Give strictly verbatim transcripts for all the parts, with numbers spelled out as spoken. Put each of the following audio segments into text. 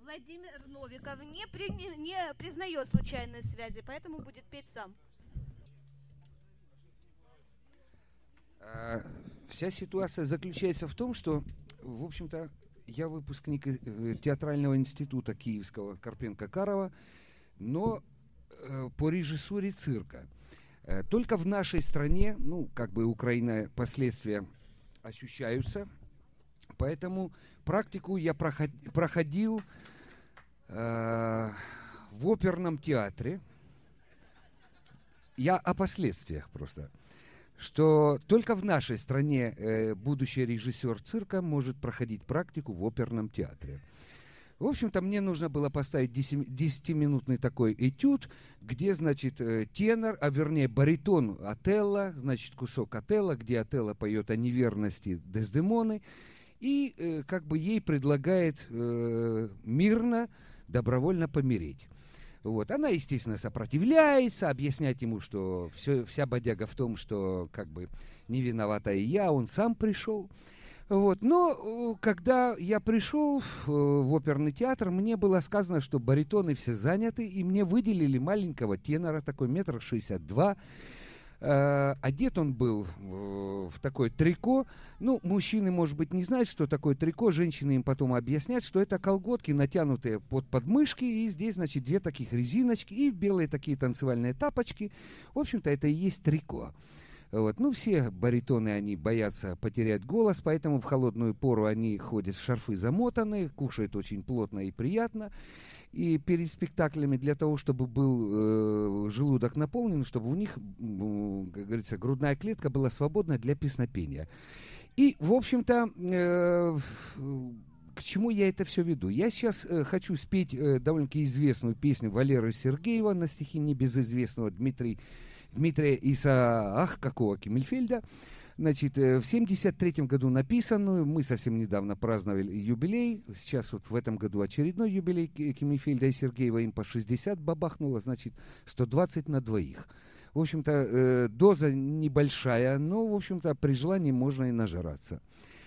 Владимир Новиков не, при, не признает случайной связи, поэтому будет петь сам. А, вся ситуация заключается в том, что, в общем-то, я выпускник театрального института Киевского Карпенко-Карова, но э, по режиссуре цирка. Э, только в нашей стране, ну, как бы Украина, последствия ощущаются, поэтому практику я проход, проходил э, в оперном театре. Я о последствиях просто. Что только в нашей стране э, будущий режиссер цирка может проходить практику в оперном театре. В общем-то, мне нужно было поставить десятиминутный такой этюд, где, значит, э, тенор, а вернее баритон Отелло, значит, кусок Отелло, где Отелло поет о неверности Дездемоны, и э, как бы ей предлагает э, мирно, добровольно помереть. Вот. Она, естественно, сопротивляется, объяснять ему, что все, вся бодяга в том, что как бы не виновата и я, он сам пришел. Вот. Но когда я пришел в, в оперный театр, мне было сказано, что баритоны все заняты, и мне выделили маленького тенора, такой метр шестьдесят два. Э, одет он был в, в такое трико. Ну, мужчины, может быть, не знают, что такое трико. Женщины им потом объяснят, что это колготки, натянутые под подмышки. И здесь, значит, две таких резиночки и белые такие танцевальные тапочки. В общем-то, это и есть трико. Вот. Ну, все баритоны, они боятся потерять голос, поэтому в холодную пору они ходят в шарфы замотанные, кушают очень плотно и приятно. И перед спектаклями для того, чтобы был э, желудок наполнен, чтобы у них, э, как говорится, грудная клетка была свободна для песнопения. И, в общем-то, э, к чему я это все веду? Я сейчас э, хочу спеть э, довольно-таки известную песню Валеры Сергеева на стихи небезызвестного Дмитрия, Дмитрия Исаах, какого Киммельфельда. Значит, в семьдесят третьем году написанную, мы совсем недавно праздновали юбилей, сейчас вот в этом году очередной юбилей Киммельфельда и Сергеева, им по шестьдесят бабахнуло, значит, сто двадцать на двоих. В общем-то, э, доза небольшая, но, в общем-то, при желании можно и нажраться.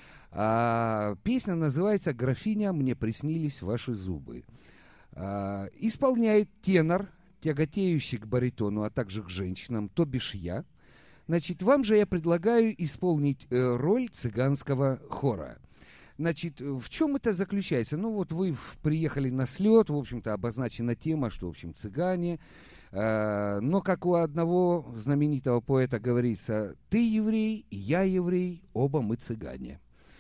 А, песня называется «Графиня, мне приснились ваши зубы». А, исполняет тенор, тяготеющий к баритону, а также к женщинам, то бишь я. Значит, вам же я предлагаю исполнить э, роль цыганского хора. Значит, в чем это заключается? Ну, вот вы приехали на слет, в общем-то, обозначена тема, что, в общем, цыгане. Э, но, как у одного знаменитого поэта говорится, ты еврей, я еврей, оба мы цыгане.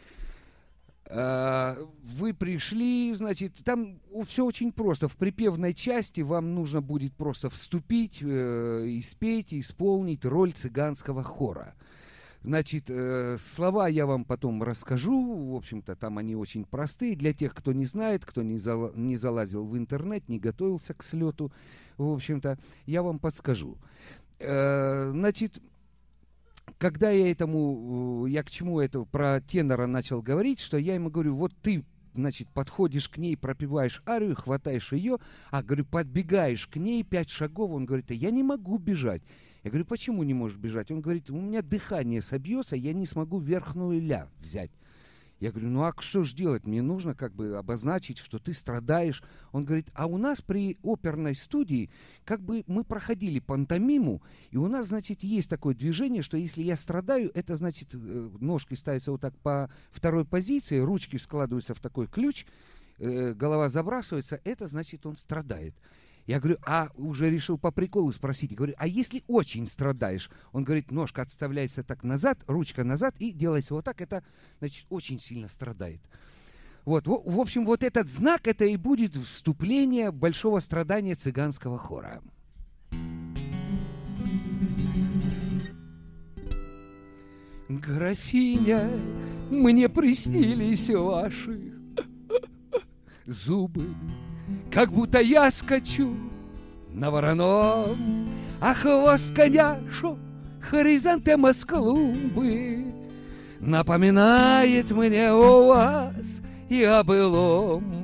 Вы пришли, значит, там все очень просто. В припевной части вам нужно будет просто вступить, э, и спеть, и исполнить роль цыганского хора. Значит, э, слова я вам потом расскажу, в общем-то, там они очень простые. Для тех, кто не знает, кто не, зал, не залазил в интернет, не готовился к слету, в общем-то, я вам подскажу. Э, значит... Когда я этому, я к чему это про тенора начал говорить, что я ему говорю, вот ты, значит, подходишь к ней, пропеваешь арию, хватаешь ее, а, говорю, подбегаешь к ней пять шагов, он говорит, я не могу бежать. Я говорю, почему не можешь бежать? Он говорит, у меня дыхание собьется, я не смогу верхнюю ля взять. Я говорю, ну а что ж делать? Мне нужно как бы обозначить, что ты страдаешь. Он говорит, а у нас при оперной студии как бы мы проходили пантомиму, и у нас, значит, есть такое движение, что если я страдаю, это, значит, ножки ставятся вот так по второй позиции, ручки складываются в такой ключ, голова забрасывается, это, значит, он страдает. Я говорю, а уже решил по приколу спросить. Я говорю, а если очень страдаешь? Он говорит, ножка отставляется так назад, ручка назад и делается вот так. Это, значит, очень сильно страдает. Вот, в, в общем, вот этот знак, это и будет вступление большого страдания цыганского хора. Графиня, мне приснились ваши зубы, как будто я скачу на вороном, а хвост коня шо хризантема с клумбы напоминает мне о вас и о былом.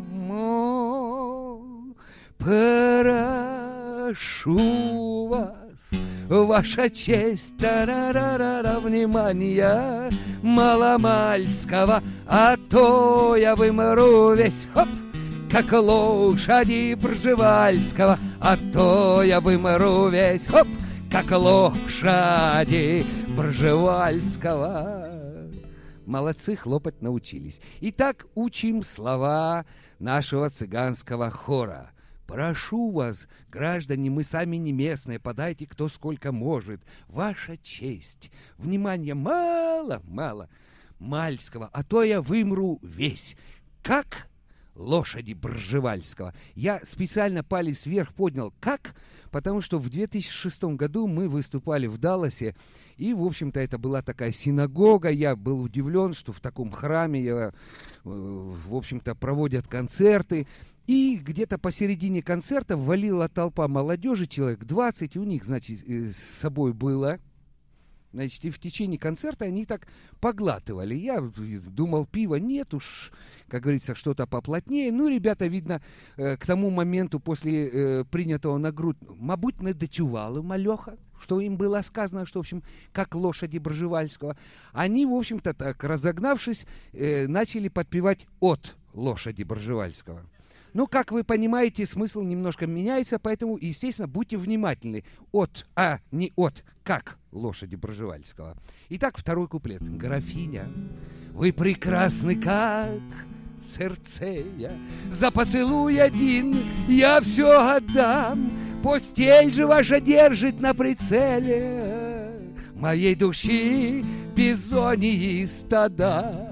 Прошу вас, ваша честь, та-ра-ра-ра, внимания маломальского, а то я вымру весь, хоп, как лошади Пржевальского, а то я вымру весь, хоп, как лошади Пржевальского. Молодцы, хлопать научились. Итак, учим слова нашего цыганского хора. Прошу вас, граждане, мы сами не местные, подайте кто сколько может. Ваша честь. Внимание, мало, мало. Мальского, а то я вымру весь. Как лошади Пржевальского. Я специально палец вверх поднял. Как? Потому что в две тысячи шестом году мы выступали в Далласе, и, в общем-то, это была такая синагога. Я был удивлен, что в таком храме, э, в общем-то, проводят концерты. И где-то посередине концерта ввалила толпа молодежи, человек двадцать, у них, значит, с собой было. Значит, и в течение концерта они так поглатывали. Я думал, пива нет уж, как говорится, что-то поплотнее. Ну, ребята, видно, к тому моменту после принятого на грудь, мабуть, не дочували малеха, что им было сказано, что, в общем, как лошади Пржевальского. Они, в общем-то, так, разогнавшись, начали подпевать от лошади Пржевальского. Ну, как вы понимаете, смысл немножко меняется, поэтому, естественно, будьте внимательны. От, а не от, как лошади Пржевальского. Итак, второй куплет. Графиня, вы прекрасны, как Цирцея. За поцелуй один я все отдам. Постель же ваша держит на прицеле моей души бизоньи стада.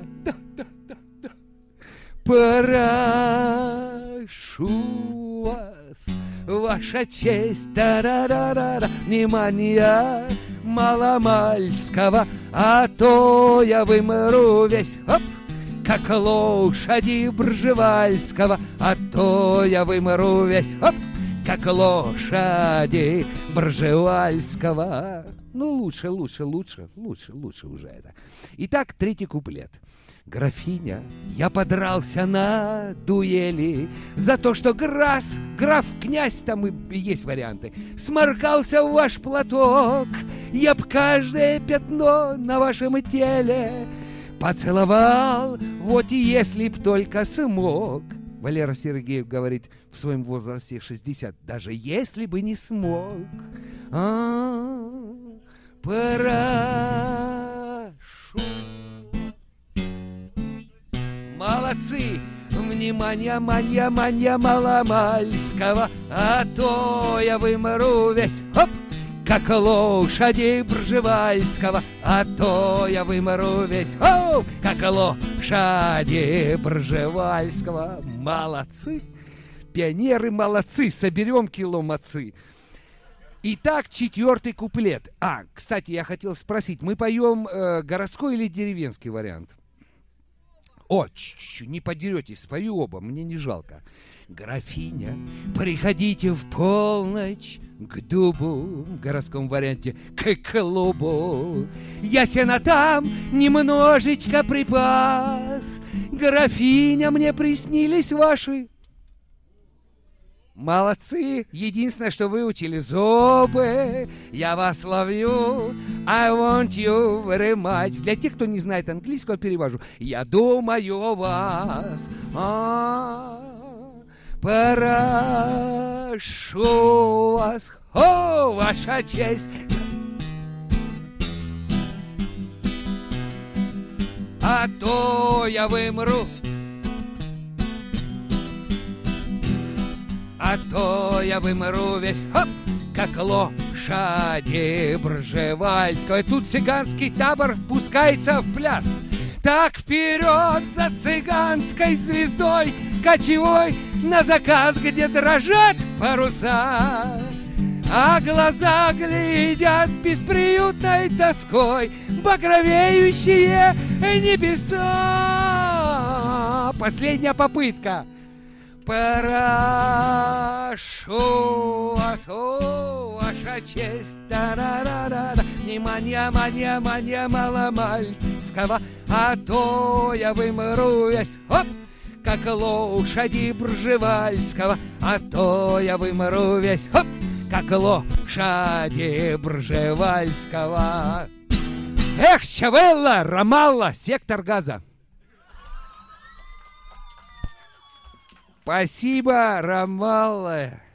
Прошу вас, ваша честь, та-ра-ра-ра-ра, внимание маломальского, а то я вымру весь, хоп, как лошади Пржевальского, а то я вымру весь, хоп, как лошади Пржевальского. Ну, лучше, лучше, лучше, лучше, лучше уже это. Итак, третий куплет. Графиня, я подрался на дуэли за то, что граф, граф, князь, там и есть варианты, сморкался в ваш платок. Я б каждое пятно на вашем теле поцеловал, вот и если б только смог. Валера Сергеев говорит в своем возрасте шестьдесят, даже если бы не смог. А-а-а, прошу. Молодцы! Внимание, мания, мания маломальского, а то я вымру весь, хоп, как лошади Пржевальского, а то я вымру весь, хоп, как лошади Пржевальского. Молодцы! Пионеры молодцы! Соберем кило мацы. Итак, четвертый куплет. А, кстати, я хотел спросить, мы поем э, городской или деревенский вариант? О, чуть-чуть, не подеретесь, спою оба, мне не жалко. Графиня, приходите в полночь к дубу, в городском варианте, к клубу. Я сено там немножечко припас. Графиня, мне приснились ваши. Молодцы! Единственное, что выучили зубы. Я вас ловлю. I want you very much. Для тех, кто не знает английского, перевожу. Я думаю о вас. А-а-а. Прошу вас. О, ваша честь. А то я вымру. А то я вымру весь, хоп, как лошади Пржевальского. И тут цыганский табор пускается в пляс. Так вперед за цыганской звездой кочевой на закат, где дрожат паруса, а глаза глядят бесприютной тоской багровеющие небеса. Последняя попытка. Прошу вас, о, ваша честь, та-ра-ра-ра-ра. Внимание, мания, мания маломальского, а то я вымру весь, хоп, как лошади Пржевальского, а то я вымру весь, хоп, как лошади Пржевальского. Эх, Чавелла, Рамалла, сектор газа. Спасибо, Рамалла.